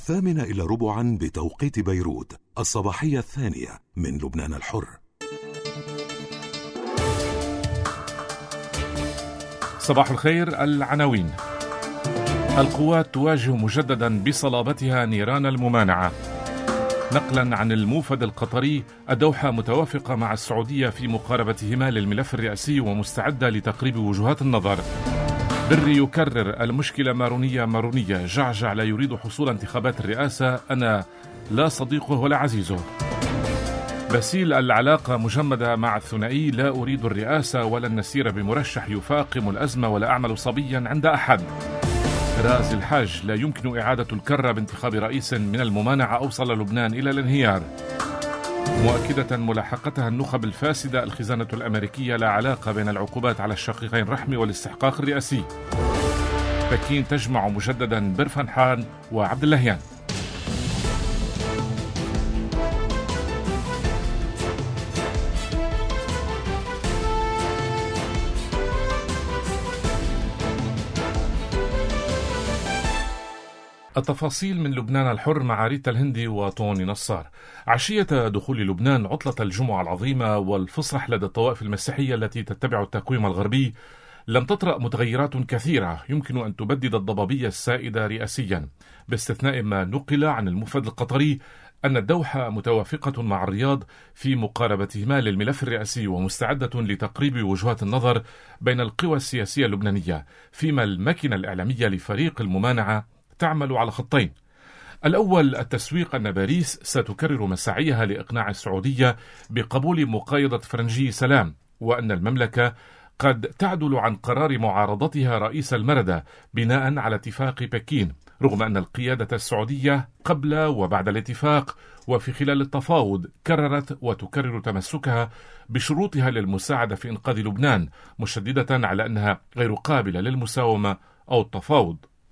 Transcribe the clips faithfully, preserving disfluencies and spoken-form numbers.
الثامنة إلى ربعا بتوقيت بيروت، الصباحية الثانية من لبنان الحر. صباح الخير. العناوين: القوات تواجه مجددا بصلابتها نيران الممانعة. نقلا عن الموفد القطري، الدوحة متوافقة مع السعودية في مقاربتهما للملف الرئاسي ومستعدة لتقريب وجهات النظر. بري يكرر: المشكلة مارونية مارونية، جعجع لا يريد حصول انتخابات الرئاسة، أنا لا صديقه ولا عزيزه. باسيل: العلاقة مجمدة مع الثنائي، لا أريد الرئاسة ولا النسير بمرشح يفاقم الأزمة ولا أعمل صبيا عند أحد. راز الحاج: لا يمكن إعادة الكرة بانتخاب رئيس من الممانعة، أوصل لبنان إلى الانهيار. مؤكدة ملاحقتها النخب الفاسدة، الخزانة الأمريكية لا علاقة بين العقوبات على الشقيقين رحمي والاستحقاق الرئاسي. بكين تجمع مجددا برفنحان وعبد اللهيان. التفاصيل من لبنان الحر مع ريتا الهندي وطوني نصار. عشية دخول لبنان عطلة الجمعة العظيمة والفصح لدى الطوائف المسيحية التي تتبع التقويم الغربي لم تطرأ متغيرات كثيرة يمكن أن تبدد الضبابية السائدة رئاسيا، باستثناء ما نقل عن الموفد القطري أن الدوحة متوافقة مع الرياض في مقاربتهما للملف الرئاسي ومستعدة لتقريب وجهات النظر بين القوى السياسية اللبنانية، فيما الماكينة الإعلامية لفريق الممانعة تعمل على خطين. الأول التسويق أن باريس ستكرر مساعيها لإقناع السعودية بقبول مقايضة فرنجي سلام، وأن المملكة قد تعدل عن قرار معارضتها رئيس المردة بناء على اتفاق بكين، رغم أن القيادة السعودية قبل وبعد الاتفاق وفي خلال التفاوض كررت وتكرر تمسكها بشروطها للمساعدة في إنقاذ لبنان، مشددة على أنها غير قابلة للمساومة أو التفاوض.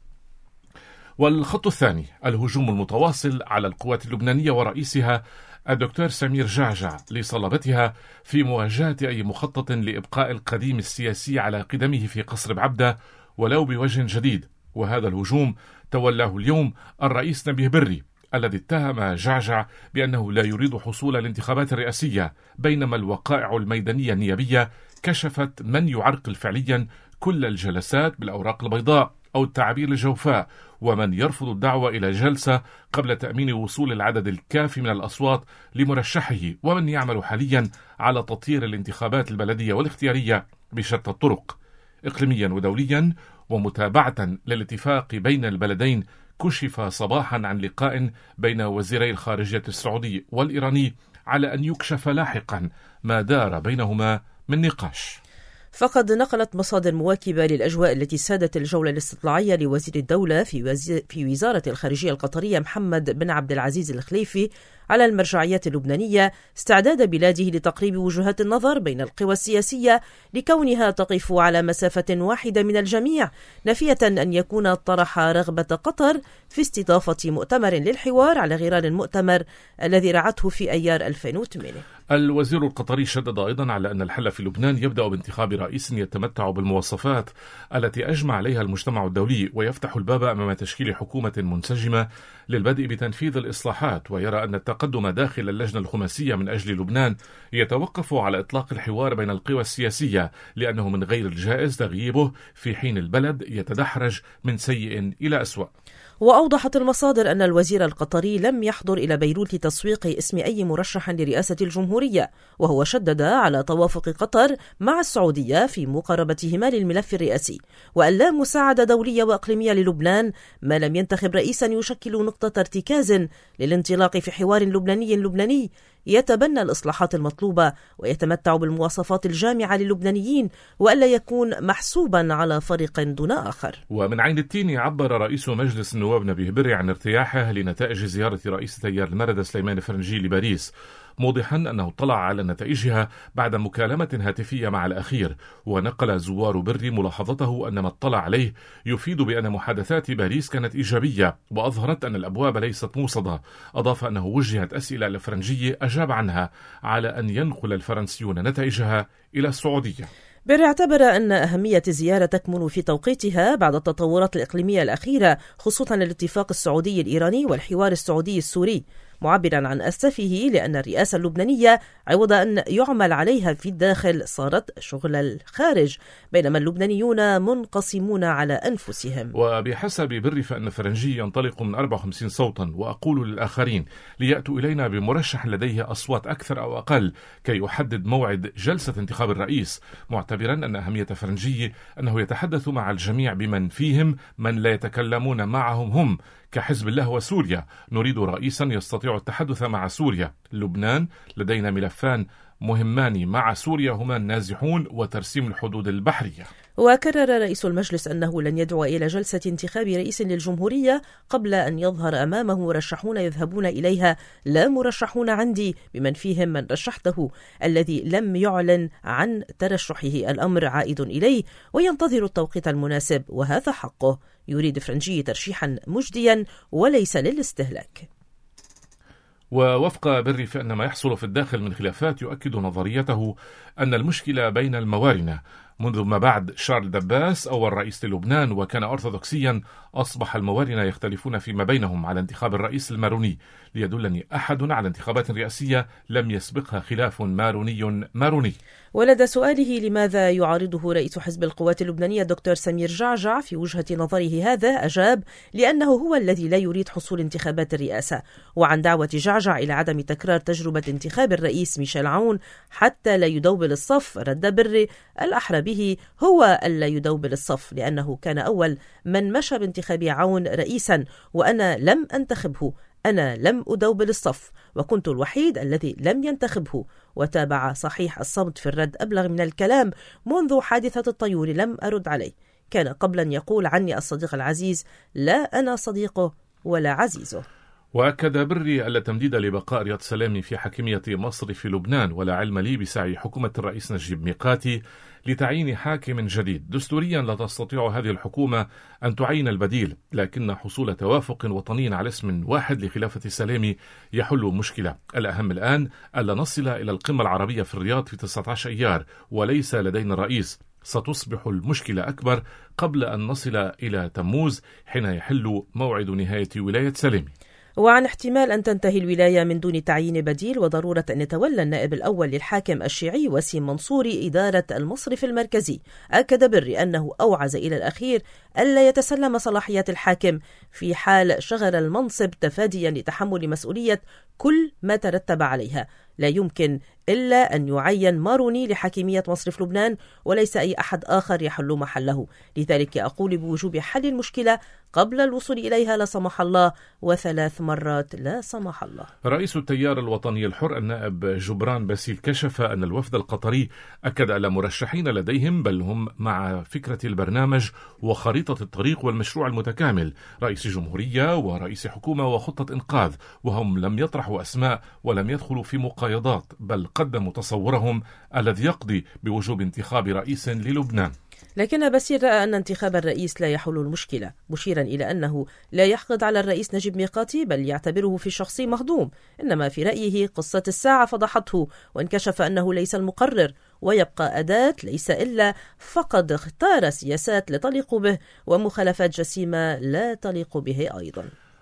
والخط الثاني الهجوم المتواصل على القوات اللبنانية ورئيسها الدكتور سمير جعجع لصلابتها في مواجهة أي مخطط لإبقاء القديم السياسي على قدمه في قصر بعبدة ولو بوجه جديد. وهذا الهجوم تولاه اليوم الرئيس نبيه بري الذي اتهم جعجع بأنه لا يريد حصول الانتخابات الرئاسية، بينما الوقائع الميدانية النيابية كشفت من يعرقل فعليا كل الجلسات بالأوراق البيضاء أو التعابير الجوفاء، ومن يرفض الدعوة إلى جلسة قبل تأمين وصول العدد الكافي من الأصوات لمرشحه، ومن يعمل حاليا على تطيير الانتخابات البلدية والاختيارية بشتى الطرق. إقليميا ودوليا ومتابعة للاتفاق بين البلدين، كشف صباحا عن لقاء بين وزيري الخارجية السعودي والإيراني على أن يكشف لاحقا ما دار بينهما من نقاش. فقد نقلت مصادر مواكبة للأجواء التي سادت الجولة الاستطلاعية لوزير الدولة في, وزي... في وزارة الخارجية القطرية محمد بن عبد العزيز الخليفي على المرجعيات اللبنانية استعداد بلاده لتقريب وجهات النظر بين القوى السياسية لكونها تقف على مسافة واحدة من الجميع، نافية أن يكون طرح رغبة قطر في استضافة مؤتمر للحوار على غرار المؤتمر الذي رعته في أيار ألفين وثمانية. الوزير القطري شدد أيضا على أن الحل في لبنان يبدأ بانتخاب رئيس يتمتع بالمواصفات التي أجمع عليها المجتمع الدولي، ويفتح الباب أمام تشكيل حكومة منسجمة للبدء بتنفيذ الإصلاحات، ويرى أن التقدم داخل اللجنة الخماسية من أجل لبنان يتوقف على إطلاق الحوار بين القوى السياسية، لأنه من غير الجائز تغييبه في حين البلد يتدحرج من سيء إلى أسوأ. وأوضحت المصادر أن الوزير القطري لم يحضر إلى بيروت لتسويق اسم أي مرشح لرئاسة الجمهورية، وهو شدد على توافق قطر مع السعودية في مقاربتهما للملف الرئاسي، وأن لا مساعدة دولية وإقليمية للبنان ما لم ينتخب رئيسا يشكل نقطة ارتكاز للانطلاق في حوار لبناني لبناني يتبنى الإصلاحات المطلوبة ويتمتع بالمواصفات الجامعة للبنانيين، وألا يكون محسوبا على فريق دون آخر. ومن عين التين عبر رئيس مجلس النواب نبيه بري عن ارتياحه لنتائج زيارة رئيس تيار المردة سليمان فرنجي لباريس، موضحا أنه اطلع على نتائجها بعد مكالمة هاتفية مع الأخير، ونقل زوار بري ملاحظته أن ما اطلع عليه يفيد بأن محادثات باريس كانت إيجابية، وأظهرت أن الأبواب ليست موصدة. أضاف أنه وجهت أسئلة للفرنجي أجاب عنها على أن ينقل الفرنسيون نتائجها إلى السعودية. بري اعتبر أن أهمية الزيارة تكمن في توقيتها بعد التطورات الإقليمية الأخيرة، خصوصا الاتفاق السعودي الإيراني والحوار السعودي السوري، معبرا عن أسفه لأن الرئاسة اللبنانية عوض أن يعمل عليها في الداخل صارت شغل الخارج، بينما اللبنانيون منقسمون على أنفسهم. وبحسب بري فإن فرنجي ينطلق من أربعة وخمسين صوتا، وأقول للآخرين ليأتوا إلينا بمرشح لديه أصوات أكثر أو أقل كي يحدد موعد جلسة انتخاب الرئيس، معتبرا أن أهمية فرنجي أنه يتحدث مع الجميع بمن فيهم من لا يتكلمون معهم هم، كحزب الله وسوريا. نريد رئيسا يستطيع التحدث مع سوريا. لبنان لدينا ملفان مهمان مع سوريا هما النازحون وترسيم الحدود البحرية. وكرر رئيس المجلس أنه لن يدعو إلى جلسة انتخاب رئيس للجمهورية قبل أن يظهر أمامه مرشحون يذهبون إليها، لا مرشحون عندي بمن فيهم من رشحته الذي لم يعلن عن ترشحه. الأمر عائد إليه وينتظر التوقيت المناسب، وهذا حقه. يريد فرنجي ترشيحا مجديا وليس للاستهلاك. ووفق بري فإن ما يحصل في الداخل من خلافات يؤكد نظريته أن المشكلة بين الموارنة. منذ ما بعد شارل دباس أول رئيس للبنان وكان أرثوذكسيا، أصبح الموارنة يختلفون فيما بينهم على انتخاب الرئيس الماروني. ليدلني أحد على انتخابات رئاسية لم يسبقها خلاف ماروني ماروني. ولدى سؤاله لماذا يعارضه رئيس حزب القوات اللبنانية دكتور سمير جعجع في وجهة نظره هذا، أجاب لأنه هو الذي لا يريد حصول انتخابات الرئاسة. وعن دعوة جعجع إلى عدم تكرار تجربة انتخاب الرئيس ميشيل عون حتى لا يدوبل الصف، رد بري الأحرى به هو ألا يدوبل الصف، لأنه كان أول من مشى بانتخاب عون رئيسا، وأنا لم أنتخبه، أنا لم أدوبل الصف وكنت الوحيد الذي لم ينتخبه. وتابع صحيح الصمت في الرد أبلغ من الكلام. منذ حادثة الطيور لم أرد عليه. كان قبلا يقول عني الصديق العزيز، لا أنا صديقه ولا عزيزه. وأكد بري ألا تمديد لبقاء رياض سلامي في حاكمية مصر في لبنان، ولا علم لي بسعي حكومة الرئيس نجيب ميقاتي لتعيين حاكم جديد. دستوريا لا تستطيع هذه الحكومة أن تعين البديل، لكن حصول توافق وطني على اسم واحد لخلافة سلامي يحل مشكلة. الأهم الآن ألا نصل إلى القمة العربية في الرياض في تسعة عشر أيار وليس لدينا رئيس. ستصبح المشكلة أكبر قبل أن نصل إلى تموز حين يحل موعد نهاية ولاية سلامي. وعن احتمال أن تنتهي الولاية من دون تعيين بديل، وضرورة أن يتولى النائب الأول للحاكم الشيعي وسيم منصوري إدارة المصرف المركزي، أكد بري أنه أوعز إلى الأخير ألا يتسلم صلاحيات الحاكم في حال شغل المنصب تفاديا لتحمل مسؤولية كل ما ترتب عليها. لا يمكن إلا أن يعين ماروني لحاكمية مصرف لبنان وليس أي أحد آخر يحل محله. لذلك أقول بوجوب حل المشكلة قبل الوصول إليها لا سمح الله، وثلاث مرات لا سمح الله. رئيس التيار الوطني الحر النائب جبران باسيل كشف أن الوفد القطري أكد على مرشحين لديهم، بل هم مع فكرة البرنامج وخريطة الطريق والمشروع المتكامل، رئيس جمهورية ورئيس حكومة وخطة إنقاذ، وهم لم يطرحوا أسماء ولم يدخلوا في مقايضات، بل قدموا تصورهم الذي يقضي بوجوب انتخاب رئيس للبنان. لكن باسيل رأى أن انتخاب الرئيس لا يحل المشكلة، مشيرا إلى أنه لا يحقد على الرئيس نجيب ميقاتي بل يعتبره في الشخص مهضوم، إنما في رأيه قصة الساعة فضحته، وانكشف أنه ليس المقرر ويبقى أداة ليس إلا فقد اختار سياسات لا تليق به ومخالفات جسيمة لا تليق به أيضا.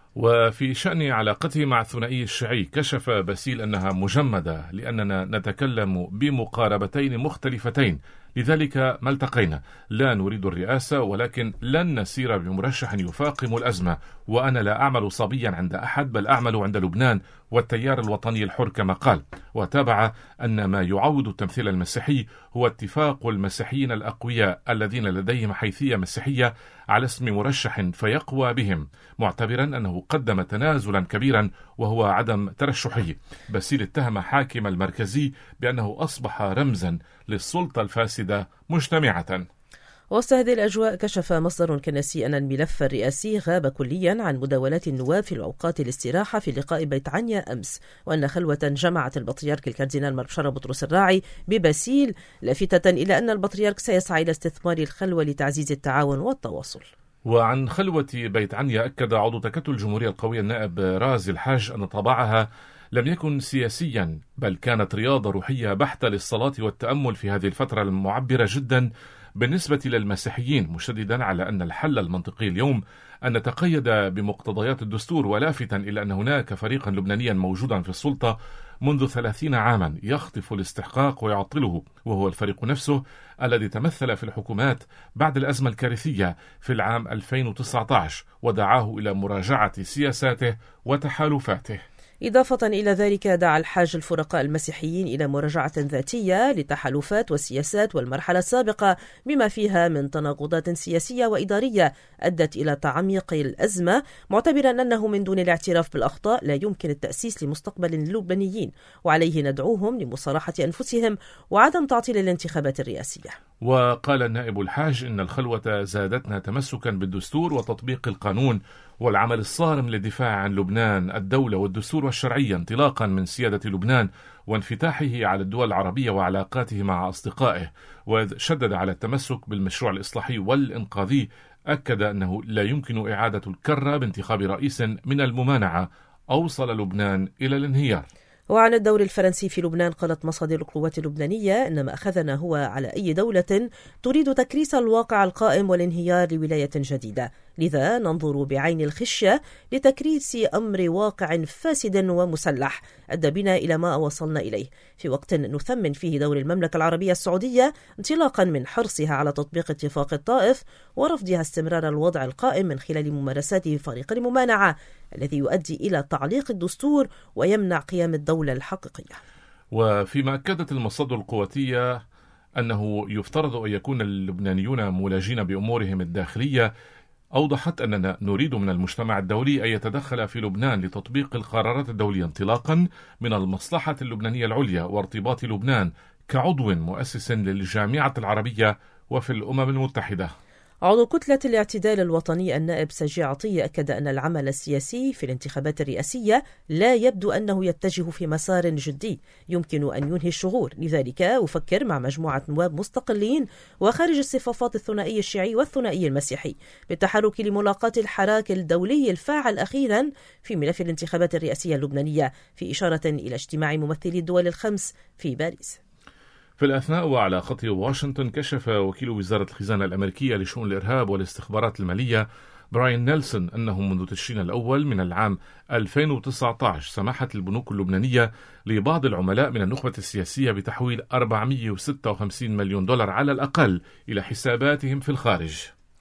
وفي شأن علاقته مع الثنائي الشيعي كشف باسيل أنها مجمدة لأننا نتكلم بمقاربتين مختلفتين، لذلك ما التقينا. لا نريد الرئاسة ولكن لن نسير بمرشح يفاقم الأزمة، وأنا لا أعمل صبيا عند أحد بل أعمل عند لبنان والتيار الوطني الحر كما قال. وتابع أن ما يعوض التمثيل المسيحي هو اتفاق المسيحيين الأقوياء الذين لديهم حيثية مسيحية على اسم مرشح فيقوى بهم، معتبرا أنه قدم تنازلا كبيرا وهو عدم ترشحه. باسيل اتهم حاكم المركزي بأنه أصبح رمزا للسلطة الفاسدة مجتمعة. وسط هذه الأجواء كشف مصدر كنسي أن الملف الرئاسي غاب كليا عن مداولات النواب في أوقات الاستراحة في لقاء بيت عنيا أمس، وأن خلوة جمعت البطريرك الكاردينال مارشال بطرس الراعي بباسيل، لافتة إلى أن البطريرك سيسعى إلى استثمار الخلوة لتعزيز التعاون والتواصل. وعن خلوة بيت عنيا أكد عضو تكتل الجمهورية القوية النائب رازي الحاج أن طبعها لم يكن سياسيا، بل كانت رياضة روحية بحتة للصلاة والتأمل في هذه الفترة المعبرة جدا بالنسبة للمسيحيين، مشددا على أن الحل المنطقي اليوم أن نتقيد بمقتضيات الدستور، ولافتا إلى أن هناك فريقا لبنانيا موجودا في السلطة منذ ثلاثين عاما يخطف الاستحقاق ويعطله، وهو الفريق نفسه الذي تمثل في الحكومات بعد الأزمة الكارثية في العام ألفين وتسعة عشر ودعاه إلى مراجعة سياساته وتحالفاته. إضافة إلى ذلك دعا الحاج الفرقاء المسيحيين إلى مراجعة ذاتية لتحالفات والسياسات والمرحلة السابقة، بما فيها من تناقضات سياسية وإدارية أدت إلى تعميق الأزمة، معتبرا أنه من دون الاعتراف بالأخطاء لا يمكن التأسيس لمستقبل للبنانيين، وعليه ندعوهم لمصالحة أنفسهم وعدم تعطيل الانتخابات الرئاسية. وقال النائب الحاج إن الخلوة زادتنا تمسكا بالدستور وتطبيق القانون والعمل الصارم للدفاع عن لبنان، الدولة والدستور والشرعية، انطلاقا من سيادة لبنان وانفتاحه على الدول العربية وعلاقاته مع أصدقائه، وشدد على التمسك بالمشروع الإصلاحي والإنقاذي. أكد أنه لا يمكن إعادة الكرة بانتخاب رئيس من الممانعة أوصل لبنان إلى الانهيار. وعن الدور الفرنسي في لبنان قالت مصادر القوات اللبنانية إن ما أخذنا هو على أي دولة تريد تكريس الواقع القائم والانهيار لولاية جديدة، لذا ننظر بعين الخشية لتكريس أمر واقع فاسد ومسلح أدى بنا إلى ما وصلنا إليه، في وقت نثمن فيه دور المملكة العربية السعودية انطلاقا من حرصها على تطبيق اتفاق الطائف ورفضها استمرار الوضع القائم من خلال ممارسات فريق الممانعة الذي يؤدي إلى تعليق الدستور ويمنع قيام الدولة الحقيقية. وفيما أكدت المصادر القواتية أنه يفترض أن يكون اللبنانيون مولاجين بأمورهم الداخلية، أوضحت أننا نريد من المجتمع الدولي أن يتدخل في لبنان لتطبيق القرارات الدولية انطلاقا من المصلحة اللبنانية العليا وارتباط لبنان كعضو مؤسس للجامعة العربية وفي الأمم المتحدة. عضو كتلة الاعتدال الوطني النائب سجي عطية أكد أن العمل السياسي في الانتخابات الرئاسية لا يبدو أنه يتجه في مسار جدي يمكن أن ينهي الشغور، لذلك أفكر مع مجموعة نواب مستقلين وخارج الصفافات الثنائي الشيعي والثنائي المسيحي بالتحرك لملاقاة الحراك الدولي الفاعل أخيرا في ملف الانتخابات الرئاسية اللبنانية، في إشارة إلى اجتماع ممثلي الدول الخمس في باريس. في الأثناء وعلى خط واشنطن، كشف وكيل وزارة الخزانة الأمريكية لشؤون الإرهاب والاستخبارات المالية براين نيلسون أنه منذ تشرين الأول من العام ألفين وتسعة عشر سمحت البنوك اللبنانية لبعض العملاء من النخبة السياسية بتحويل أربعمئة وستة وخمسين مليون دولار على الأقل إلى حساباتهم في الخارج.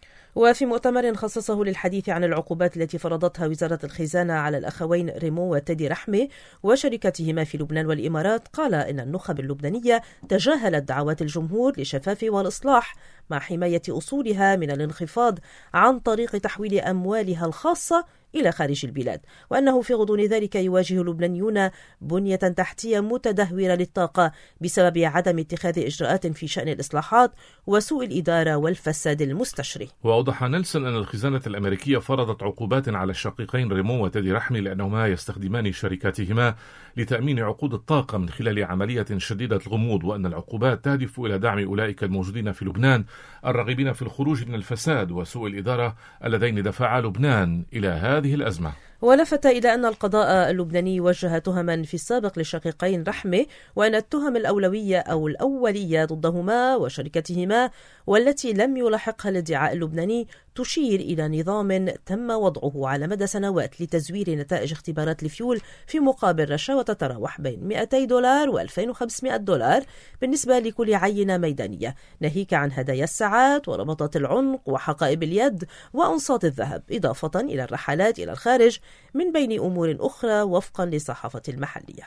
وفي مؤتمر خصصه للحديث عن العقوبات التي فرضتها وزارة الخزانة على الأخوين ريمو وتيدي رحمي وشركتهما في لبنان والإمارات، قال إن النخب اللبنانية تجاهلت دعوات الجمهور للشفاف والإصلاح مع حماية أصولها من الانخفاض عن طريق تحويل أموالها الخاصة إلى خارج البلاد، وأنه في غضون ذلك يواجه اللبنانيون بنية تحتية متدهورة للطاقة بسبب عدم اتخاذ إجراءات في شأن الإصلاحات وسوء الإدارة والفساد المستشري. وأوضح نيلسون أن الخزانة الأمريكية فرضت عقوبات على الشقيقين ريمو وتيدي رحمي لأنهما يستخدمان شركاتهما لتأمين عقود الطاقة من خلال عملية شديدة الغموض، وأن العقوبات تهدف إلى دعم أولئك الموجودين في لبنان الراغبين في الخروج من الفساد وسوء الإدارة اللذين دفعا لبنان إلى هذه الأزمة. ولفت إلى أن القضاء اللبناني وجه تهما في السابق للشقيقين رحمي، وأن التهم الأولوية أو الأولية ضدهما وشركتهما والتي لم يلاحقها الادعاء اللبناني تشير إلى نظام تم وضعه على مدى سنوات لتزوير نتائج اختبارات الفيول في مقابل رشاوى تتراوح بين مئتي دولار وألفين وخمسمئة دولار بالنسبة لكل عينة ميدانية، ناهيك عن هدايا الساعات وربطات العنق وحقائب اليد وأنصات الذهب، إضافة إلى الرحلات إلى الخارج من بين أمور أخرى وفقا للصحافة المحلية.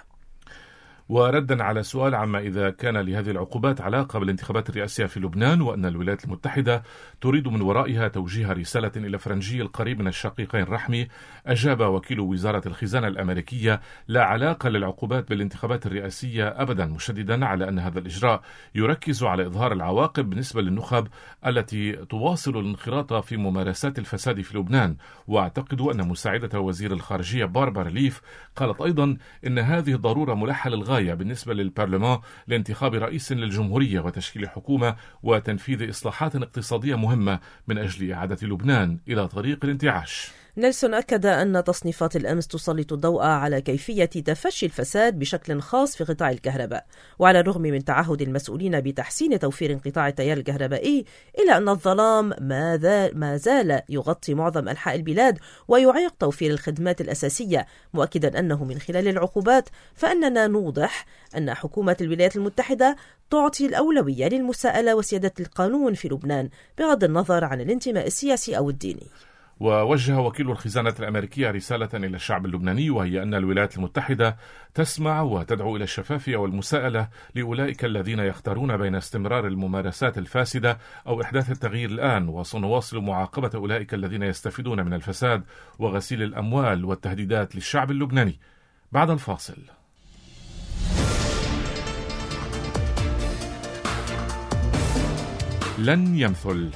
وردا على سؤال عما إذا كان لهذه العقوبات علاقة بالانتخابات الرئاسية في لبنان وأن الولايات المتحدة تريد من ورائها توجيه رسالة إلى فرنجي القريب من الشقيقين رحمي، أجاب وكيل وزارة الخزانة الأمريكية لا علاقة للعقوبات بالانتخابات الرئاسية أبدا، مشددا على أن هذا الإجراء يركز على إظهار العواقب بالنسبة للنخب التي تواصل الانخراط في ممارسات الفساد في لبنان. وأعتقد أن مساعدة وزير الخارجية باربرا ليف قالت أيضا إن هذه ضرورة ملحة للغاية بالنسبة للبرلمان لانتخاب رئيس للجمهورية وتشكيل حكومة وتنفيذ إصلاحات اقتصادية مهمة من أجل إعادة لبنان إلى طريق الانتعاش. نيلسون أكد أن تصنيفات الأمس تسلط الضوء على كيفية تفشي الفساد بشكل خاص في قطاع الكهرباء، وعلى الرغم من تعهد المسؤولين بتحسين توفير انقطاع التيار الكهربائي إلا أن الظلام ما زال يغطي معظم أنحاء البلاد ويعيق توفير الخدمات الأساسية، مؤكدا أنه من خلال العقوبات فإننا نوضح أن حكومة الولايات المتحدة تعطي الأولوية للمساءلة وسيادة القانون في لبنان بغض النظر عن الانتماء السياسي أو الديني. ووجه وكيل الخزانة الأمريكية رسالة إلى الشعب اللبناني، وهي أن الولايات المتحدة تسمع وتدعو إلى الشفافية والمساءلة لأولئك الذين يختارون بين استمرار الممارسات الفاسدة أو إحداث التغيير الآن، وسنواصل معاقبة أولئك الذين يستفيدون من الفساد وغسيل الأموال والتهديدات للشعب اللبناني. بعد الفاصل. لن يمثل.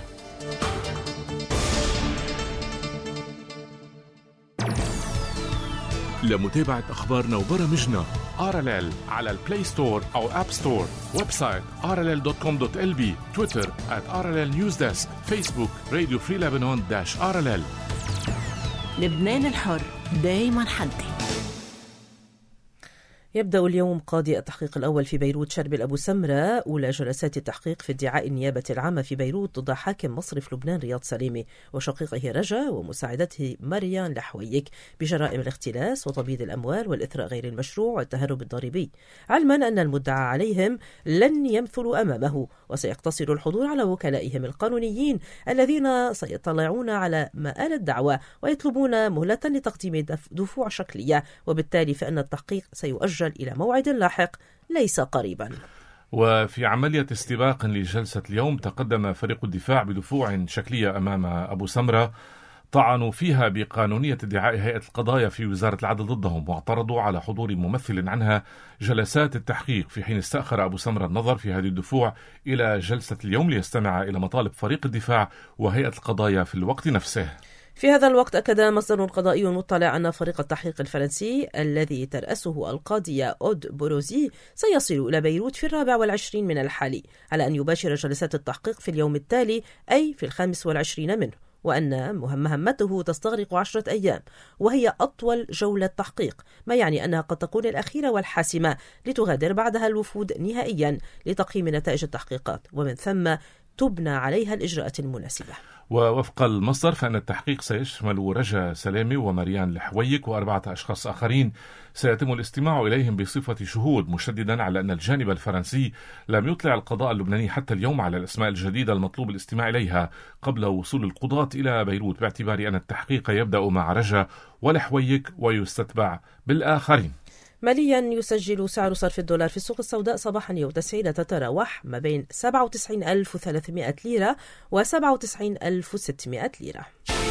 لمتابعة أخبارنا وبرامجنا آر إل إل على البلاي ستور أو أب ستور، ويب سايت آر إل إل دوت كوم دوت إل بي، تويتر آت آر إل إل نيوز ديسك، فيسبوك راديو فري لبنان داش آر إل إل. لبنان الحر دايما حدي. يبدأ اليوم قاضي التحقيق الأول في بيروت شربل أبو سمرة أولى جلسات التحقيق في ادعاء النيابة العامة في بيروت ضد حاكم مصرف لبنان رياض سليمي وشقيقه رجا ومساعدته مريان لحويك بجرائم الاختلاس وتبييض الأموال والإثراء غير المشروع والتهرب الضريبي، علما أن المدعى عليهم لن يمثلوا أمامه، وسيقتصر الحضور على وكلائهم القانونيين الذين سيطلعون على مآل الدعوة ويطلبون مهلة لتقديم دفوع شكلية، وبالتالي فإن التحقيق سيؤجل إلى موعد لاحق ليس قريبا. وفي عملية استباق لجلسة اليوم تقدم فريق الدفاع بدفوع شكلية أمام أبو سمرة طعنوا فيها بقانونية ادعاء هيئة القضايا في وزارة العدل ضدهم، واعترضوا على حضور ممثل عنها جلسات التحقيق، في حين استأخر أبو سمرة النظر في هذه الدفوع إلى جلسة اليوم ليستمع إلى مطالب فريق الدفاع وهيئة القضايا في الوقت نفسه. في هذا الوقت أكد مصدر قضائي مطلع أن فريق التحقيق الفرنسي الذي ترأسه القاضية أود بوروزي سيصل إلى بيروت في الرابع والعشرين من الحالي، على أن يباشر جلسات التحقيق في اليوم التالي أي في الخامس والعشرين منه، وأن مهمته تستغرق عشرة أيام وهي أطول جولة تحقيق، ما يعني أنها قد تكون الأخيرة والحاسمة لتغادر بعدها الوفود نهائيا لتقييم نتائج التحقيقات، ومن ثم تبنى عليها الإجراءات المناسبة. ووفق المصدر فإن التحقيق سيشمل رجا سلامي ومريان لحويك وأربعة أشخاص آخرين سيتم الاستماع إليهم بصفة شهود، مشددا على أن الجانب الفرنسي لم يطلع القضاء اللبناني حتى اليوم على الأسماء الجديدة المطلوب الاستماع إليها قبل وصول القضاة إلى بيروت، باعتبار أن التحقيق يبدأ مع رجا ولحويك ويستتبع بالآخرين. ماليا يسجل سعر صرف الدولار في السوق السوداء صباحا يوم التسعين تتراوح ما بين سبعة وتسعين ألف وثلاثمائة ليرة و سبعة وتسعين ألف وستمائة ليرة.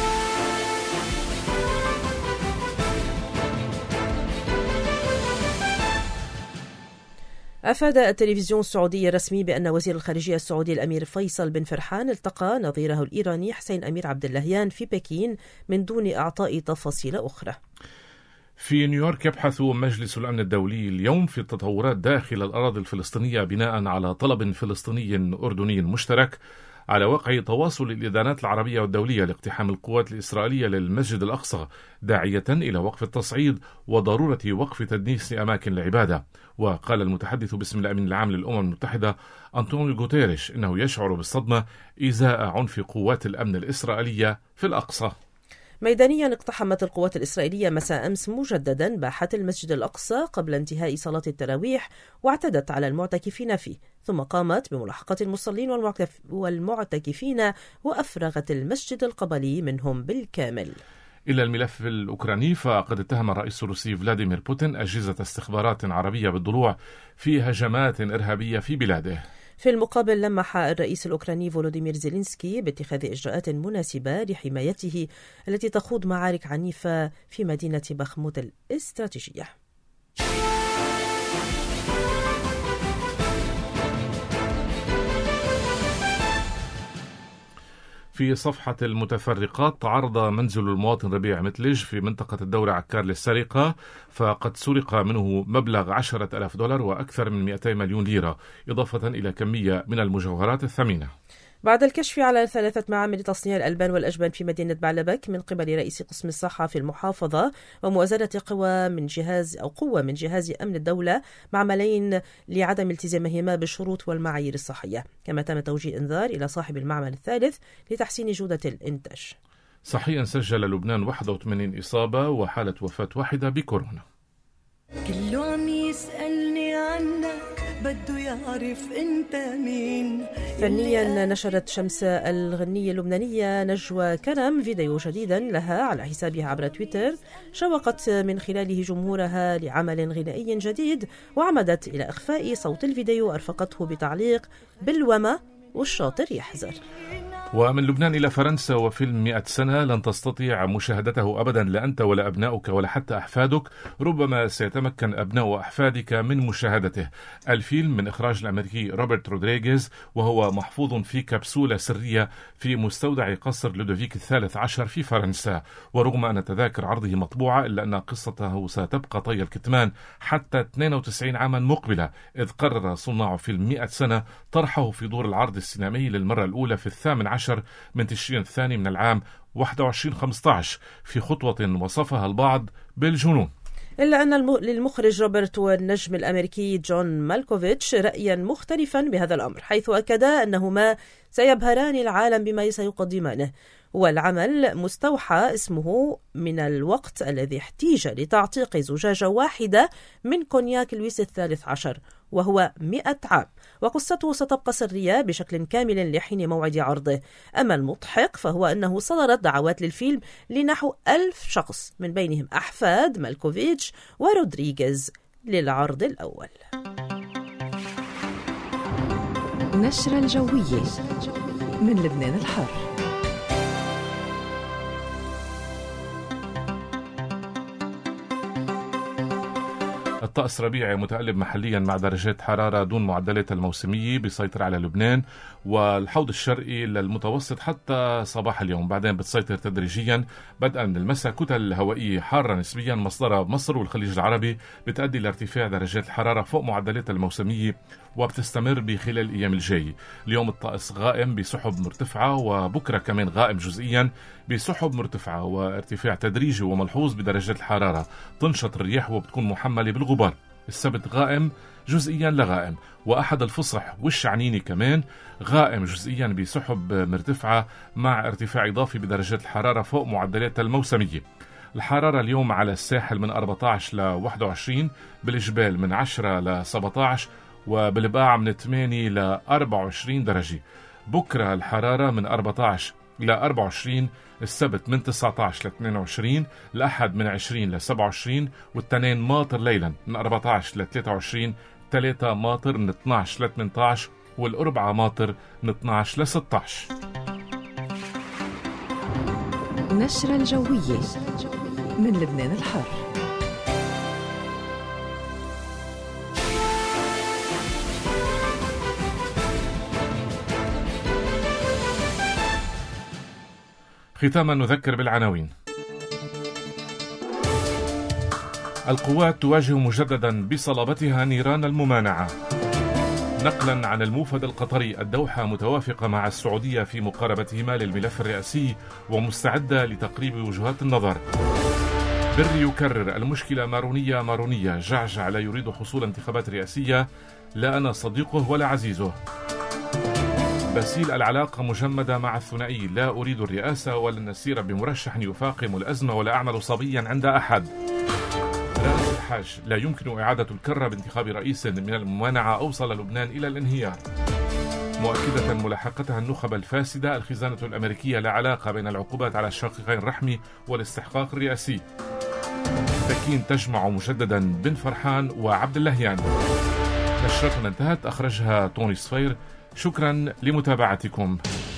أفاد التلفزيون السعودي الرسمي بأن وزير الخارجية السعودي الأمير فيصل بن فرحان التقى نظيره الإيراني حسين أمير عبد اللهيان في بكين من دون إعطاء تفاصيل أخرى. في نيويورك يبحث مجلس الأمن الدولي اليوم في التطورات داخل الأراضي الفلسطينية بناء على طلب فلسطيني أردني مشترك على وقع تواصل الإذانات العربية والدولية لاقتحام القوات الإسرائيلية للمسجد الأقصى، داعية إلى وقف التصعيد وضرورة وقف تدنيس أماكن العبادة. وقال المتحدث باسم الأمين العام للأمم المتحدة أنطونيو غوتيريش إنه يشعر بالصدمة إزاء عنف قوات الأمن الإسرائيلية في الأقصى. ميدانيا اقتحمت القوات الإسرائيلية مساء أمس مجددا باحة المسجد الأقصى قبل انتهاء صلاة التراويح، واعتدت على المعتكفين فيه، ثم قامت بملاحقة المصلين والمعتكفين وأفرغت المسجد القبلي منهم بالكامل. إلى الملف الأوكراني، فقد اتهم الرئيس الروسي فلاديمير بوتين أجهزة استخبارات عربية بالضلوع في هجمات إرهابية في بلاده. في المقابل لمح الرئيس الأوكراني فولوديمير زيلينسكي باتخاذ إجراءات مناسبة لحمايته التي تخوض معارك عنيفة في مدينة بخموت الاستراتيجية. في صفحة المتفرقات، تعرض منزل المواطن ربيع متلج في منطقة الدورة عكار للسرقة، فقد سرق منه مبلغ عشرة ألاف دولار وأكثر من مئتين مليون ليرة، إضافة إلى كمية من المجوهرات الثمينة. بعد الكشف على ثلاثة معامل تصنيع الألبان والأجبان في مدينة بعلبك من قبل رئيس قسم الصحة في المحافظة ومؤازرة قوى من جهاز أو قوة من جهاز أمن الدولة، معملين لعدم التزامهما بالشروط والمعايير الصحية، كما تم توجيه إنذار إلى صاحب المعمل الثالث لتحسين جودة الإنتاج. صحيا سجل لبنان واحد وثمانين إصابة وحالة وفاة واحدة بكورونا. كله عم يسألني عنك بده يعرف انت مين. فنيا نشرت شمس الغنية اللبنانية نجوى كرم فيديو جديدا لها على حسابها عبر تويتر، شوقت من خلاله جمهورها لعمل غنائي جديد، وعمدت إلى إخفاء صوت الفيديو أرفقته بتعليق بالوما والشاطر يحذر. ومن لبنان إلى فرنسا، وفيلم مئة سنة لن تستطيع مشاهدته أبدا لا أنت ولا أبناؤك ولا حتى أحفادك، ربما سيتمكن أبناء أحفادك من مشاهدته. الفيلم من إخراج الأمريكي روبرت رودريغيز، وهو محفوظ في كبسولة سرية في مستودع قصر لودوفيك الثالث عشر في فرنسا، ورغم أن تذاكر عرضه مطبوعة إلا أن قصته ستبقى طي الكتمان حتى اثنين وتسعين عاما مقبلة، إذ قرر صناع فيلم مئة سنة طرحه في دور العرض السينمائي للمرة الأولى في الثامن عشر من تشرين الثاني من العام واحد وعشرين خمسة عشر في خطوة وصفها البعض بالجنون. إلا أن للمخرج روبرت والنجم الأمريكي جون مالكوفيتش رأيا مختلفا بهذا الأمر، حيث أكدا أنهما سيبهران العالم بما سيقدمانه، والعمل مستوحى اسمه من الوقت الذي احتيج لتعتيق زجاجة واحدة من كونياك لويس الثالث عشر، وهو مئة عام، وقصته ستبقى سرية بشكل كامل لحين موعد عرضه. أما المضحك فهو أنه صدرت دعوات للفيلم لنحو ألف شخص، من بينهم أحفاد مالكوفيتش ورودريغيز للعرض الأول. نشرة الجوية من لبنان الحر. الطقس ربيعي متقلب محليا مع درجات حرارة دون معدلات الموسمية بيسيطر على لبنان والحوض الشرقي للمتوسط حتى صباح اليوم، بعدين بتسيطر تدريجيا بدءا من المساء كتل هوائية حارة نسبيا مصدرها مصر والخليج العربي بتؤدي لارتفاع درجات الحرارة فوق معدلات الموسمية وبتستمر بخلال الأيام الجاية. اليوم الطقس غائم بسحب مرتفعة، وبكرة كمان غائم جزئيا بسحب مرتفعة وارتفاع تدريجي وملحوظ بدرجات الحرارة. تنشط الرياح وبتكون محملة بالغبار. السبت غائم جزئيا لغائم، وأحد الفصح والشعنيني كمان غائم جزئيا بسحب مرتفعة مع ارتفاع إضافي بدرجات الحرارة فوق معدلات الموسمية. الحرارة اليوم على الساحل من أربعة عشر ل واحد وعشرين، بالجبال من عشرة ل سبعة عشر، وبالبقاع من ثمانية ل أربعة وعشرين درجة. بكرة الحرارة من أربعة عشر ل أربعة وعشرين، السبت من تسعة عشر ل اثنين وعشرين، الأحد من عشرين ل سبعة وعشرين، والتنين ماطر ليلا من أربعة عشر ل ثلاثة وعشرين، ثلاثة ماطر من اثني عشر ل ثمانية عشر، والأربعة ماطر من اثني عشر ل ستة عشر. نشرة الجوية من لبنان الحر. ختاما نذكر بالعناوين. القوات تواجه مجددا بصلابتها نيران الممانعة. نقلا عن الموفد القطري، الدوحة متوافقة مع السعودية في مقاربتهما للملف الرئاسي ومستعدة لتقريب وجهات النظر. بري يكرر المشكلة مارونية مارونية، جعجع لا يريد حصول انتخابات رئاسية، لا أنا صديقه ولا عزيزه. باسيل العلاقة مجمدة مع الثنائي، لا أريد الرئاسة ولا النسير بمرشح يفاقم الأزمة ولا أعمل صبيا عند أحد. رئيس الحاج، لا يمكن إعادة الكرة بانتخاب رئيس من الممانعة، أوصل لبنان إلى الانهيار. مؤكدة ملاحقتها النخب الفاسدة، الخزانة الأمريكية لا علاقة بين العقوبات على الشقيقين رحمي والاستحقاق الرئاسي. بكين تجمع مجددا بن فرحان وعبد اللهيان. نشرتنا انتهت، أخرجها توني صفير. شكرا لمتابعتكم.